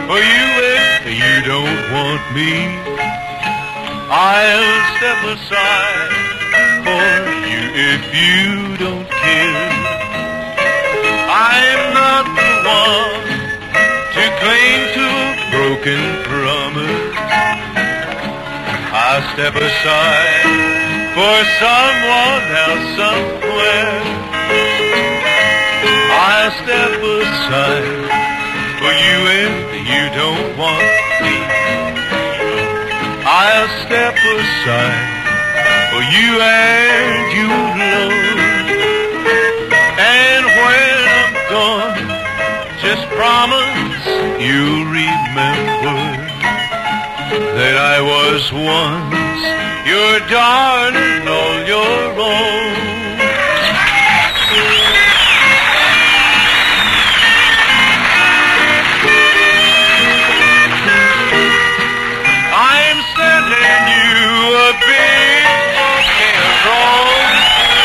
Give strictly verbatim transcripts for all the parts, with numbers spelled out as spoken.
for you if you don't want me. I'll step aside for you if you don't care. I'm not the one to cling to a broken promise. I'll step aside for someone else somewhere. I'll step aside for you if you don't want me. I'll step aside for you and you alone. And when I'm gone, just promise you'll remember that I was once your darling, all your own. I'm sending you a big bouquet of roses,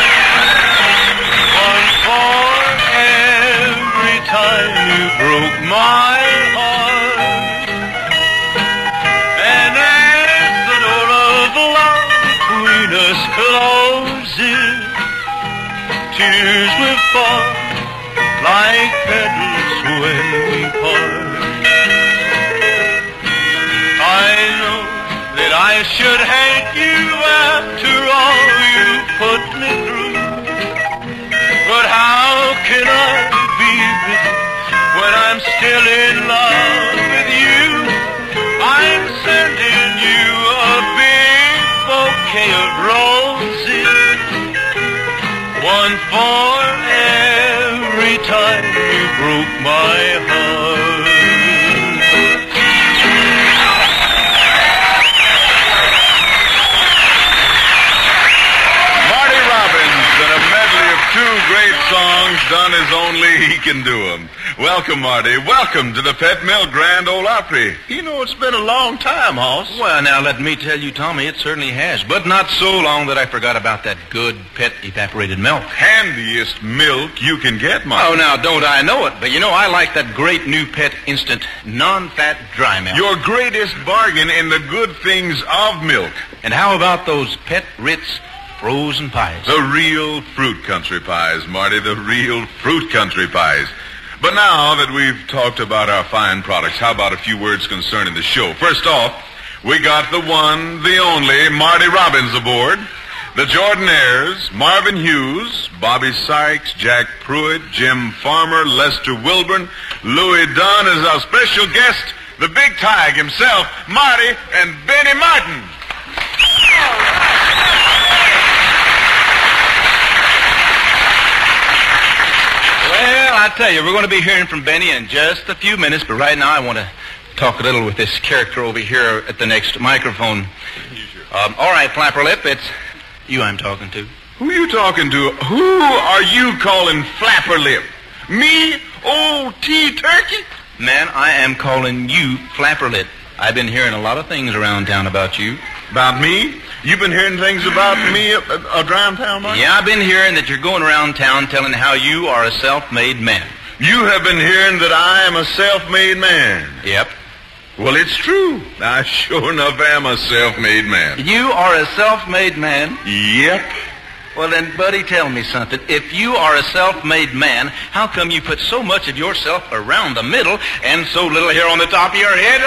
one for every time you broke my heart. And as the door of love between us closes, tears will fall like petals when we part. I know that I should hate you after all you put me through, but how can I be with you when I'm still in love with you? I'm sending you a big bouquet of roses, one for every time you broke my heart. Marty Robbins and a medley of two great songs done as only he can do them. Welcome, Marty. Welcome to the Pet Mill Grand Ole Opry. You know, it's been a long time, Hoss. Well, now, let me tell you, Tommy, it certainly has. But not so long that I forgot about that good pet evaporated milk. Handiest milk you can get, Marty. Oh, now, don't I know it? But, you know, I like that great new Pet Instant non-fat dry milk. Your greatest bargain in the good things of milk. And how about those Pet Ritz frozen pies? The real fruit country pies, Marty, the real fruit country pies. But now that we've talked about our fine products, how about a few words concerning the show? First off, we got the one, the only, Marty Robbins aboard. The Jordanaires, Marvin Hughes, Bobby Sykes, Jack Pruitt, Jim Farmer, Lester Wilburn, Louis Dunn is our special guest, the Big Tig himself, Marty and Benny Martin. Well, I tell you, we're going to be hearing from Benny in just a few minutes, but right now I want to talk a little with this character over here at the next microphone. Um, all right, Flapperlip, it's you I'm talking to. Who you talking to? Who are you calling Flapperlip? Me? Old T-Turkey? Man, I am calling you Flapperlip. I've been hearing a lot of things around town about you. About me? You've been hearing things about me uh, uh, around town, Mark? Yeah, I've been hearing that you're going around town telling how you are a self-made man. You have been hearing that I am a self-made man. Yep. Well, it's true. I sure enough am a self-made man. You are a self-made man? Yep. Well, then, buddy, tell me something. If you are a self-made man, how come you put so much of yourself around the middle and so little here on the top of your head?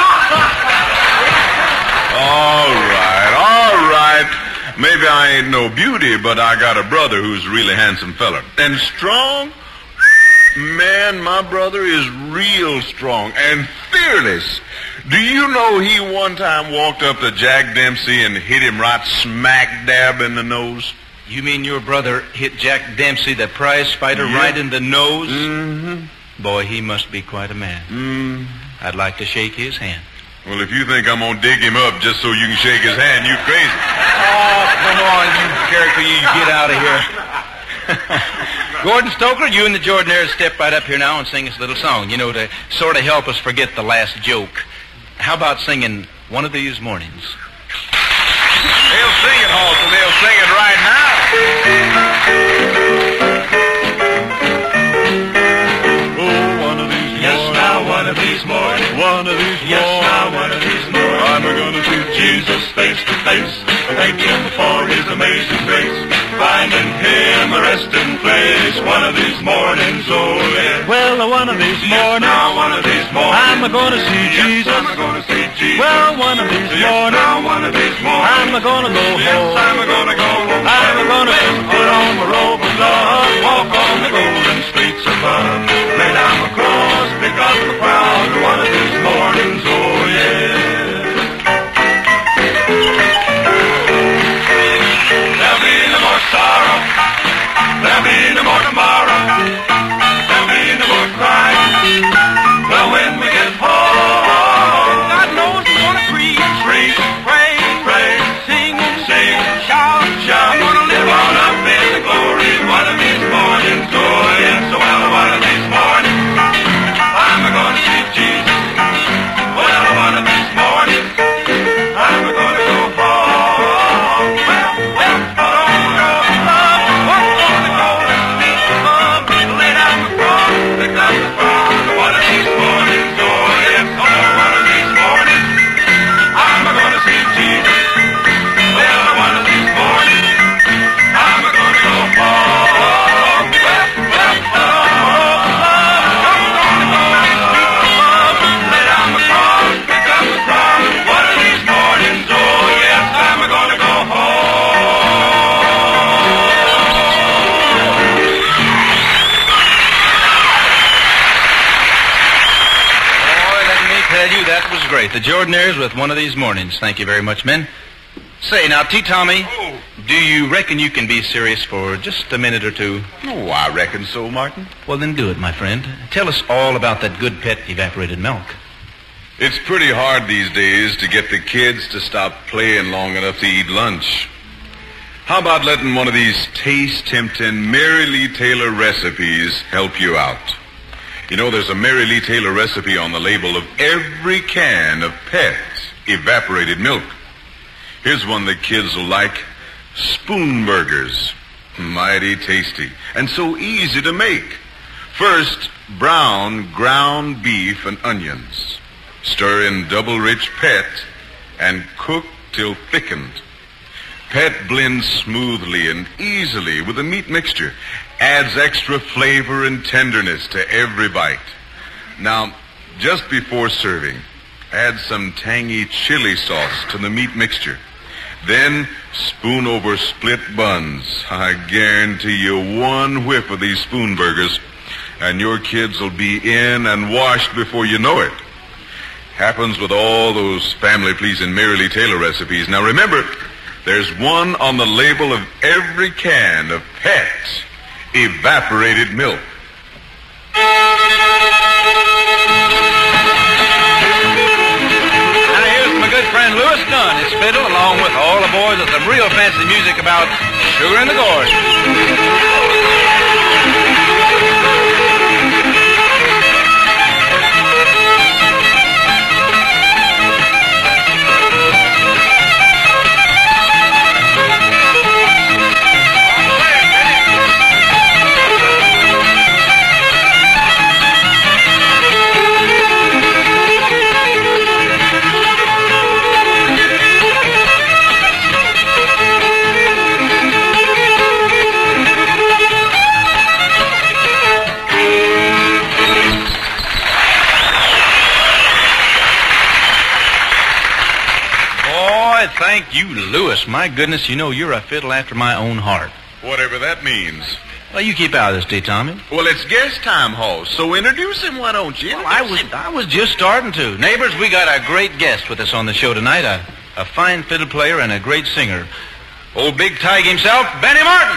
All right, all right. Maybe I ain't no beauty, but I got a brother who's a really handsome fella. And strong? Man, my brother is real strong and fearless. Do you know he one time walked up to Jack Dempsey and hit him right smack dab in the nose? You mean your brother hit Jack Dempsey, the prize fighter, yeah. right in the nose? Mm-hmm. Boy, he must be quite a man. Mm. I'd like to shake his hand. Well, if you think I'm going to dig him up just so you can shake his hand, you're crazy. Oh, come on, you character, you get out of here. Gordon Stoker, you and the Jordanaires step right up here now and sing us a little song, you know, to sort of help us forget the last joke. How about singing One of These Mornings? They'll sing it, Halsey. They'll sing it right now. Oh, one of these yes, mornings. now one of of these mornings. One of these Yes, mornings. now one of these mornings. I'm gonna see Jesus face to face. Thank him for his amazing grace. Finding him a resting place. One of these mornings, oh yeah. Well, one of these Yes, mornings, now one of these mornings. I'm gonna see Yes, Jesus. I'm gonna see Jesus. Well, one of these Yes, mornings, now one of these mornings. I'm gonna go Yes, home. I'm gonna go home. I'm gonna put on my robe of love, Walk on the golden streets above. Lay down the cross, pick up the crowd. One of these mornings, oh yeah. There'll be no more sorrow. There'll be no more tomorrow. There'll be no more crying. Well, when we get home, God knows we're gonna preach, preach, pray, pray, sing, sing, shout, shout. We're gonna live on up in the glory. One of these mornings, oh yes, well, one of these mornings, I'm gonna see Jesus. Well, one of these mornings, I'm gonna go home. Well, well, put on the robe of love, walk on the golden streets above, lay down the cross, pick up the cross. One of these mornings, oh yes, oh, one of these mornings, I'm gonna see Jesus. Well, one of these mornings, I'm gonna go home. Well, well, put on the robe of love, walk on the golden streets above, lay down the cross, pick up the cross. One of these mornings, oh yes, I'm gonna go home. Boy, let me tell you, that was great. The Jordanaires with One of These Mornings. Thank you very much, men. Say, now, T. Tommy, Oh. do you reckon you can be serious for just a minute or two? Oh, I reckon so, Martin. Well, then do it, my friend. Tell us all about that good pet evaporated milk. It's pretty hard these days to get the kids to stop playing long enough to eat lunch. How about letting one of these taste-tempting Mary Lee Taylor recipes help you out? You know, there's a Mary Lee Taylor recipe on the label of every can of Pet evaporated milk. Here's one that kids will like. Spoon burgers. Mighty tasty and so easy to make. First, brown ground beef and onions. Stir in double rich Pet and cook till thickened. Pet blends smoothly and easily with the meat mixture. Adds extra flavor and tenderness to every bite. Now, just before serving, add some tangy chili sauce to the meat mixture. Then spoon over split buns. I guarantee you one whiff of these spoon burgers and your kids will be in and washed before you know it. Happens with all those family-pleasing Mary Lee Taylor recipes. Now remember, there's one on the label of every can of Pet evaporated milk. Now here's my good friend Louis Dunn, his fiddle, along with all the boys with some real fancy music about sugar in the gorge. Thank you, Louis. My goodness, you know you're a fiddle after my own heart. Whatever that means. Well, you keep out of this, T. Tommy. Well, it's guest time, host, so introduce him, why don't you? Well, I was I was just starting to. Neighbors, we got a great guest with us on the show tonight, a, a fine fiddle player and a great singer. Old Big Tig himself, Benny Martin.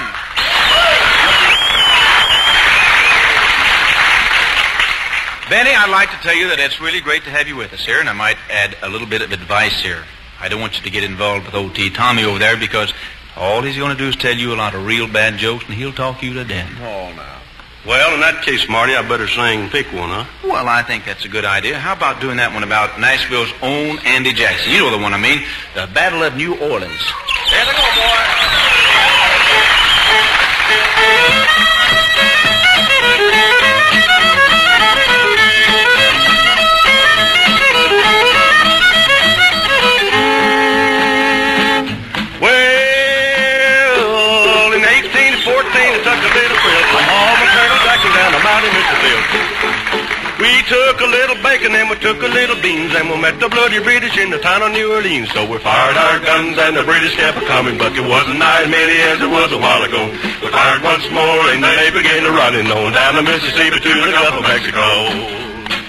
Benny, I'd like to tell you that it's really great to have you with us here, and I might add a little bit of advice here. I don't want you to get involved with old T. Tommy over there because all he's going to do is tell you a lot of real bad jokes, and he'll talk you to death. Oh, now. Well, in that case, Marty, I better sing Pick One, huh? Well, I think that's a good idea. How about doing that one about Nashville's own Andy Jackson? You know the one I mean, the Battle of New Orleans. There they go, boy. took a little bacon and we took a little beans and we met the bloody British in the town of New Orleans. So we fired our guns and the British kept coming, but there wasn't nigh as many as there was a while ago. We fired once more and they began to running on down the Mississippi to the Gulf of Mexico.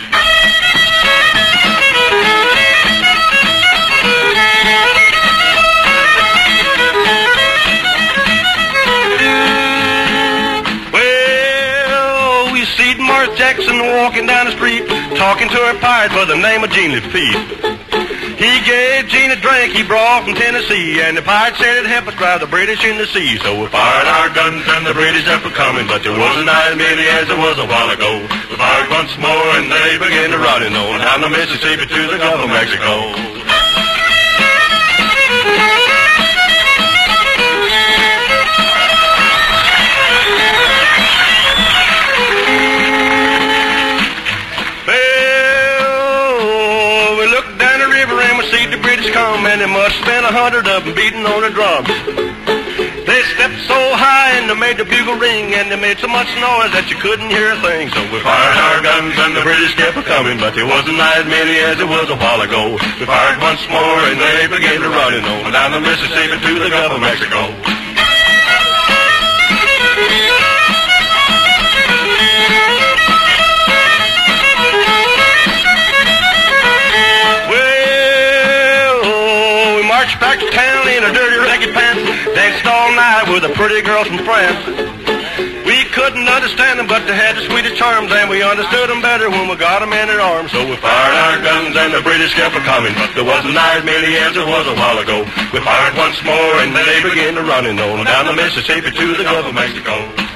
Martha Jackson walking down the street, talking to her pirate by the name of Gene Lafitte. He gave Gene a drink he brought from Tennessee, and the pirate said it'd help us drive the British in the sea. So we fired our guns and the British kept coming, but there wasn't as many as there was a while ago. We fired once more and they began to running on down the Mississippi to the Gulf of Mexico. Come and there must have been a hundred of them beating on the drums. They stepped so high and they made the bugle ring and they made so much noise that you couldn't hear a thing. So we fired our guns and the British kept coming, but there wasn't as many as there was a while ago. We fired once more and they began to running on down the Mississippi to the Gulf of Mexico. Back to town in a dirty ragged pants, danced all night with a pretty girl from France. We couldn't understand them, but they had the sweetest charms, and we understood them better when we got them in our arms. So we fired our guns and the British kept coming, but there wasn't as many as there was a while ago. We fired once more and they began to running on down the Mississippi to the Gulf of Mexico.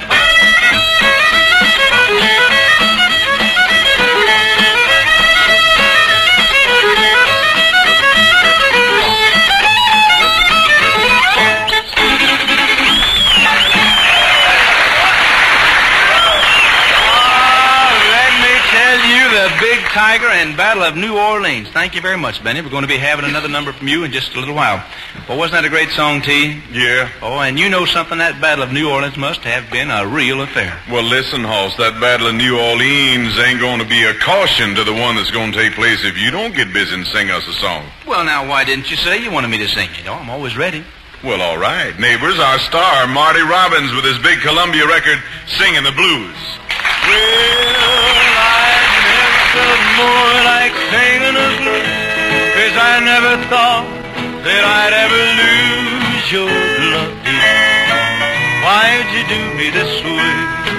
The Big Tiger and Battle of New Orleans. Thank you very much, Benny. We're going to be having another number from you in just a little while. Well, wasn't that a great song, T? Yeah. Oh, and you know something, that Battle of New Orleans must have been a real affair. Well, listen, Hoss, that Battle of New Orleans ain't going to be a caution to the one that's going to take place if you don't get busy and sing us a song. Well, now, why didn't you say you wanted me to sing? You know, I'm always ready. Well, all right. Neighbors, our star, Marty Robbins, with his big Columbia record, Singing the Blues. Well, felt more like singing a blues, 'cause I never thought that I'd ever lose your love, dear. Why'd you do me this way?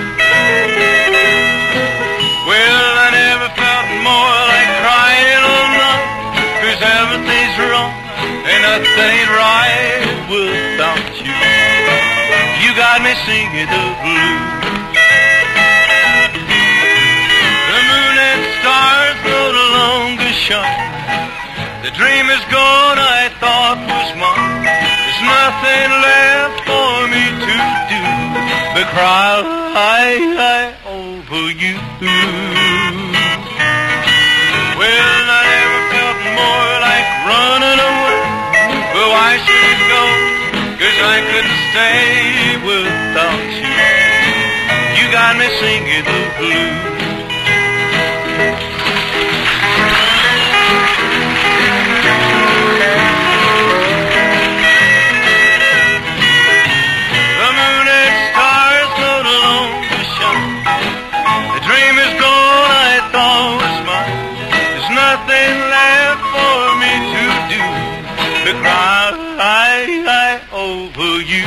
Well, I never felt more like crying all night, 'cause everything's wrong and nothing ain't right without you. You got me singing the blues. Stars no longer shine. The dream is gone I thought was mine. There's nothing left for me to do but cry over you. Well, I never felt more like running away, but why should it go? 'Cause I couldn't stay without you. You got me singing the blues. Nothing left for me to do but cry over you.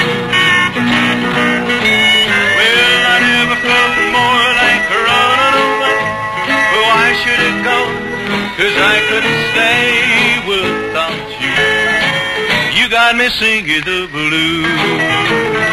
Well, I never felt more like running away, but why should it go? 'Cause I couldn't stay without you. You got me singing the blues.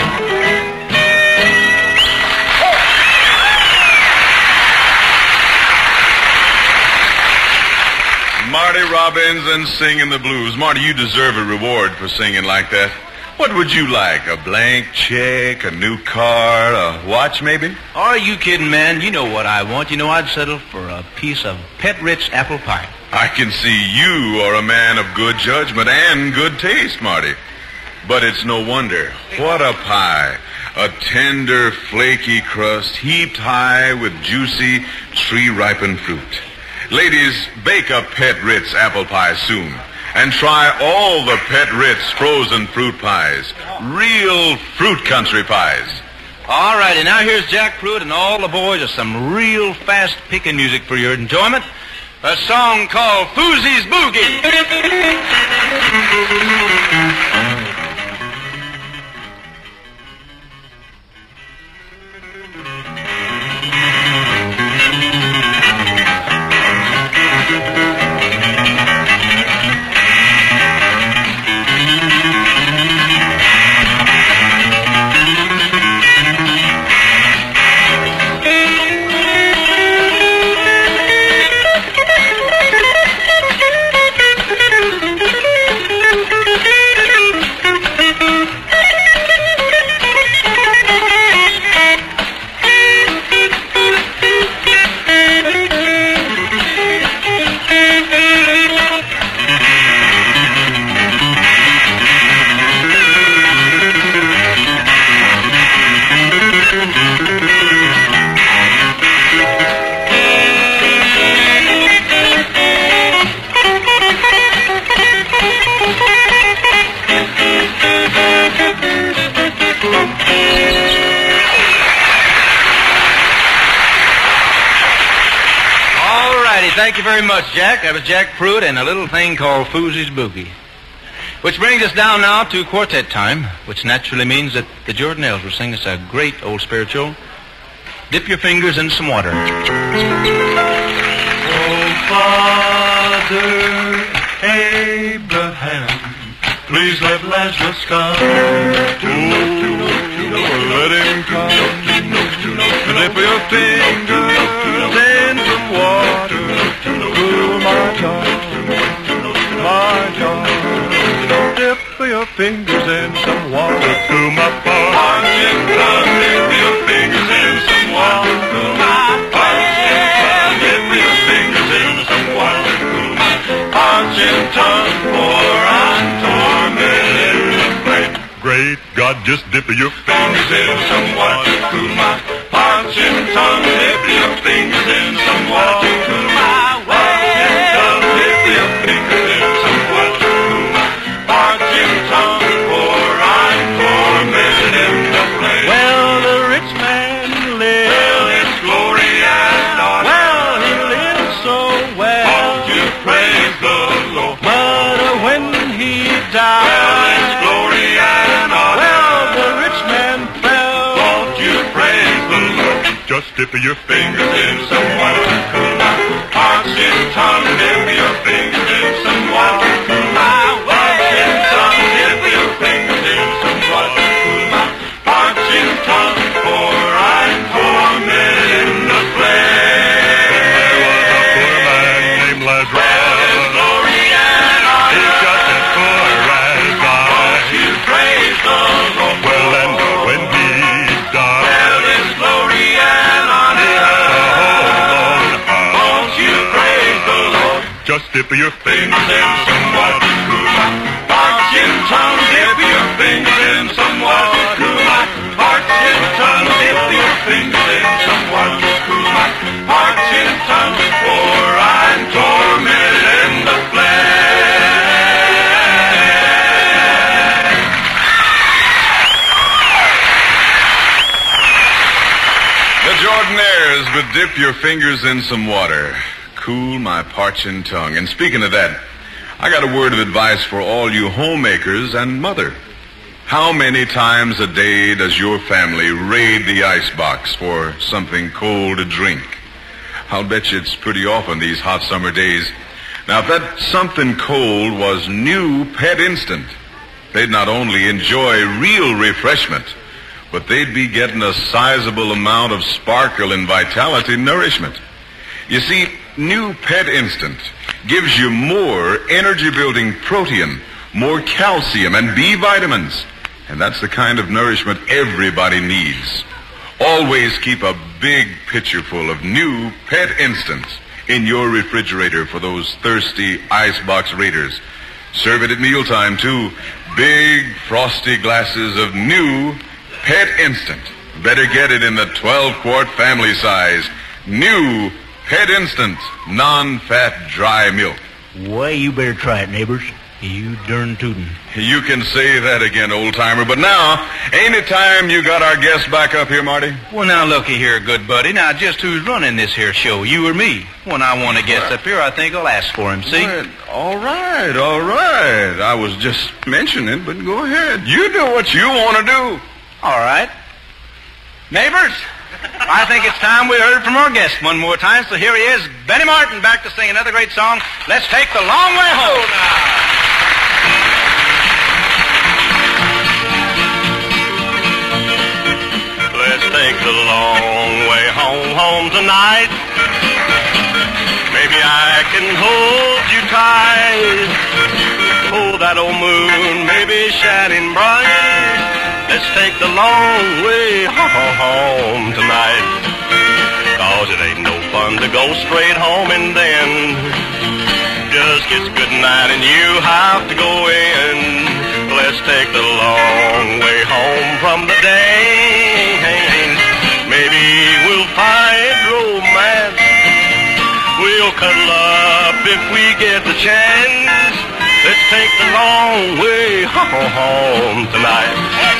Marty Robbins and Singing the Blues. Marty, you deserve a reward for singing like that. What would you like? A blank check, a new car, a watch maybe? Are you kidding, man? You know what I want. You know, I'd settle for a piece of Pet Ritz apple pie. I can see you are a man of good judgment and good taste, Marty. But it's no wonder. What a pie. A tender, flaky crust heaped high with juicy, tree-ripened fruit. Ladies, bake a Pet Ritz apple pie soon. And try all the Pet Ritz frozen fruit pies. Real fruit country pies. All right, and now here's Jack Pruitt and all the boys with some real fast picking music for your enjoyment. A song called Foosey's Boogie. Thank you very much, Jack. That was Jack Pruitt and a little thing called Foosey's Boogie. Which brings us down now to quartet time, which naturally means that the Jordanelles will sing us a great old spiritual, Dip Your Fingers in Some Water. Oh, Father Abraham, please let Lazarus come. Oh, let him come. Dip your fingers in some water. Cool my tongue, my tongue. Dip your fingers in some water. Cool my parching tongue. Dip your fingers in some water. Cool my parching tongue. Dip your fingers in some water. Cool my parching tongue. For I'm tormented in the flame. Great God, just dip your fingers in some water. Cool my parching tongue. Dip your fingers in some water. Cool my dip your fingers in some water, cool my parching tongue. Dip your fingers in some water, cool my parching tongue. Dip your fingers in some water, cool my parching tongue. For I'm tormented in the flame. There was a poor man named Lazarus. Well, his glory and honor. He got that poor as I. Won't you praise the Lord? Well, and when he died. Well, his glory and just dip your fingers in some water, cool my parching tongue. Dip your fingers in some water, cool my parching tongue. Dip your fingers in some water, cool my parching tongue. For I'm tormented in the flame. The Jordanaires would dip your fingers in some water. Cool my parching tongue. And speaking of that, I got a word of advice for all you homemakers and mother. How many times a day does your family raid the icebox for something cold to drink? I'll bet you it's pretty often these hot summer days. Now, if that something cold was new Pet Instant, they'd not only enjoy real refreshment, but they'd be getting a sizable amount of sparkle and vitality nourishment. You see, new Pet Instant gives you more energy-building protein, more calcium and B vitamins. And that's the kind of nourishment everybody needs. Always keep a big pitcher full of new Pet Instant in your refrigerator for those thirsty icebox raiders. Serve it at mealtime, too. Big, frosty glasses of new Pet Instant. Better get it in the twelve-quart family size. New Pet Instant non-fat dry milk. Why, you better try it, neighbors. You darn tootin'. You can say that again, old-timer. But now, ain't it time you got our guest back up here, Marty? Well, now, looky here, good buddy. Now, just who's running this here show, you or me? When I want a guest up here, I think I'll ask for him, see? Well, all right, all right. I was just mentioning, but go ahead. You do what you want to do. All right. Neighbors, I think it's time we heard from our guest one more time. So here he is, Benny Martin, back to sing another great song. Let's take the long way home now. Let's take the long way home, home tonight. Maybe I can hold you tight. Oh, that old moon may be shining bright. Let's take the long way home tonight. Cause it ain't no fun to go straight home and then just kiss goodnight and you have to go in. Let's take the long way home from the day. Maybe we'll find romance. We'll cuddle up if we get the chance. Let's take the long way home tonight.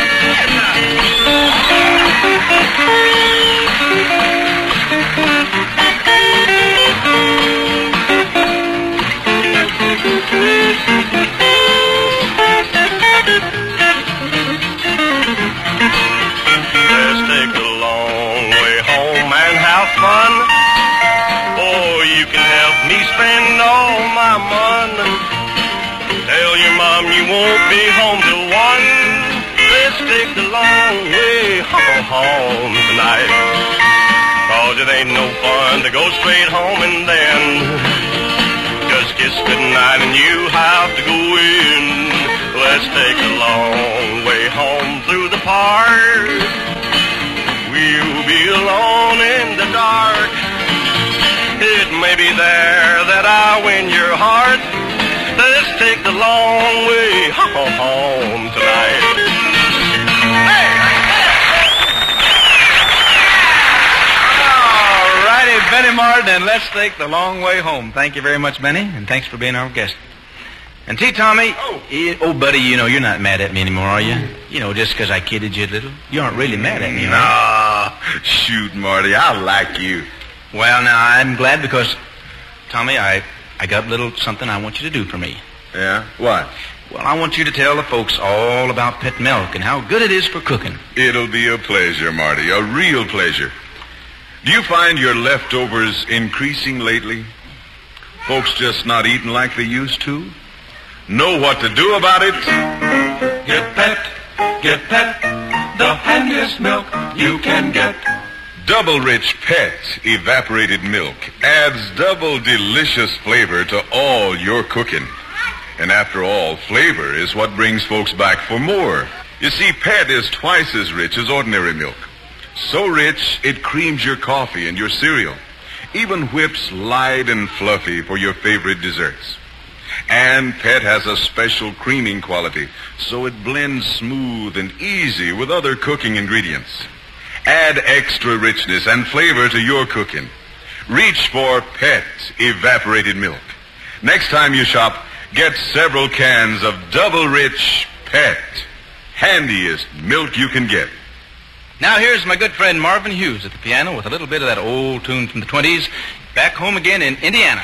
Let's take the long way home and have fun. Oh, you can help me spend all my money. Tell your mom you won't be home till one. Let's take the long way home tonight. Cause it ain't no fun to go straight home and then just kiss goodnight and you have to go in. Let's take the long way home through the park. We'll be alone in the dark. It may be there that I win your heart. Let's take the long way home tonight. All righty, Benny Martin, and let's take the long way home. Thank you very much, Benny, and thanks for being our guest. And T. Tommy, oh. You, oh, buddy, you know, you're not mad at me anymore, are you? You know, just because I kidded you a little. You aren't really mad at me, nah, right? Nah, shoot, Marty, I like you. Well, now, I'm glad because, Tommy, I, I got a little something I want you to do for me. Yeah? What? Well, I want you to tell the folks all about Pet Milk and how good it is for cooking. It'll be a pleasure, Marty, a real pleasure. Do you find your leftovers increasing lately? Folks just not eating like they used to? Know what to do about it? Get Pet, get Pet, the handiest milk you can get. Double Rich Pet evaporated milk adds double delicious flavor to all your cooking. And after all, flavor is what brings folks back for more. You see, Pet is twice as rich as ordinary milk. So rich, it creams your coffee and your cereal. Even whips light and fluffy for your favorite desserts. And Pet has a special creaming quality, so it blends smooth and easy with other cooking ingredients. Add extra richness and flavor to your cooking. Reach for Pet evaporated milk. Next time you shop, get several cans of Double Rich Pet. Handiest milk you can get. Now here's my good friend Marvin Hughes at the piano with a little bit of that old tune from the twenties. Back home again in Indiana.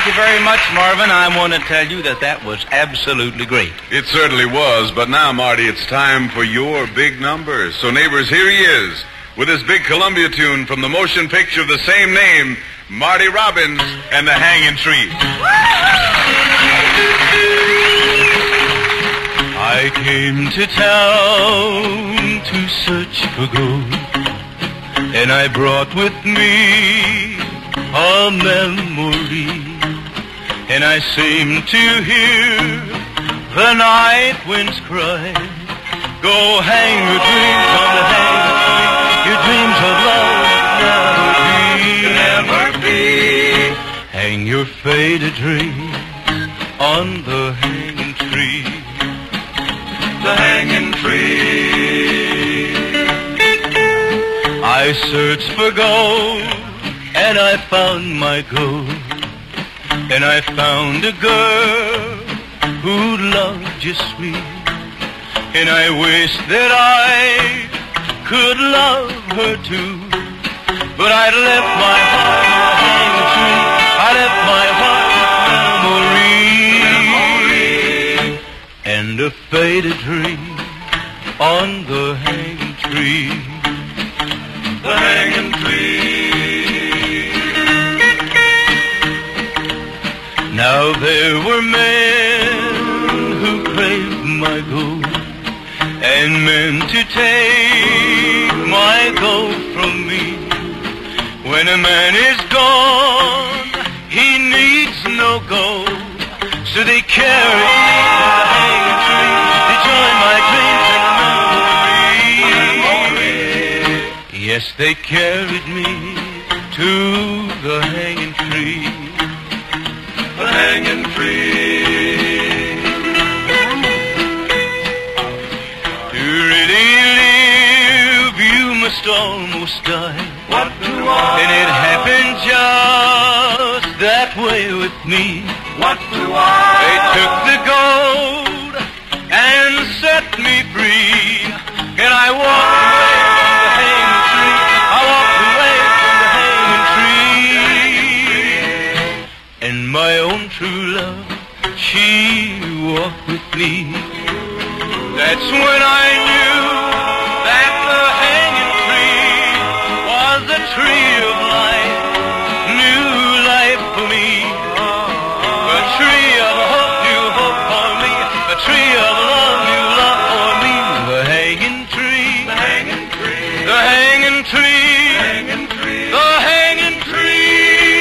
thank you very much, Marvin. I want to tell you that that was absolutely great. It certainly was, but now, Marty, it's time for your big number. So, neighbors, here he is with his big Columbia tune from the motion picture of the same name, Marty Robbins and the Hanging Tree. I came to town to search for gold, and I brought with me a memory, and I seem to hear the night winds cry, go hang your dreams on the hanging tree, your dreams of love never be, never be. Hang your faded dreams on the hanging tree, the hanging tree. I searched for gold, and I found my gold, and I found a girl who loved just me, and I wish that I could love her too, but I'd left my heart on the hanging tree, I left my heart memory, and a faded dream on the hanging tree, the hanging tree. Now there were men who craved my gold and meant to take my gold from me. When a man is gone, he needs no gold, so they carry me to the hanging tree. They join my dreams in memory. Yes, they carried me to the hanging tree, the hanging tree. To really live, you must almost die. What do I? And it happened just that way with me. What do I? They took the gold and set me free, and I walked away from the hanging tree. I walked away from the hanging tree, and my own true love, she walked with me. That's when I knew that the hanging tree was the tree of life, new life for me. A tree of hope, new hope for me. A tree of love, new love for me. The hanging tree, the hanging tree, the hanging tree, hanging tree, the hanging tree.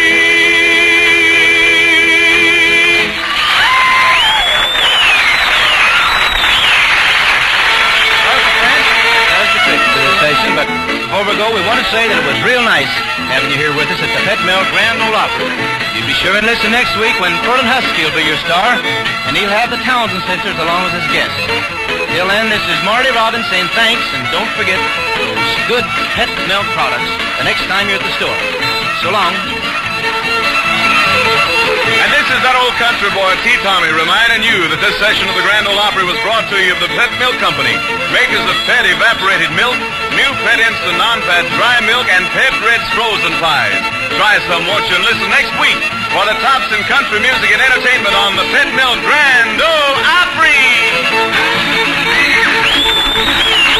But before we go, we want to say that it was real nice having you here with us at the Pet Mill Grand Ole Opry. You be sure and listen next week when Furlan Husky will be your star, and he'll have the Townsend sisters along with his guests. Till then, this is Marty Robbins saying thanks, and don't forget those good Pet Milk products the next time you're at the store. So long. And this is that old country boy, T. Tommy, reminding you that this session of the Grand Ole Opry was brought to you of the Pet Milk Company, makers of Pet Evaporated Milk, new Pet Instant Non-Fat Dry Milk, and Pet Ritz Frozen Pies. Try some, won't you? And listen next week for the tops in country music and entertainment on the Pet Milk Grand Ole Opry.